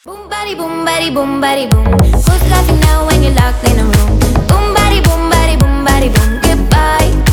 boom, body boom. Who's laughing now when you're locked in a room? Boom, body boom, body boom, body boom. Goodbye.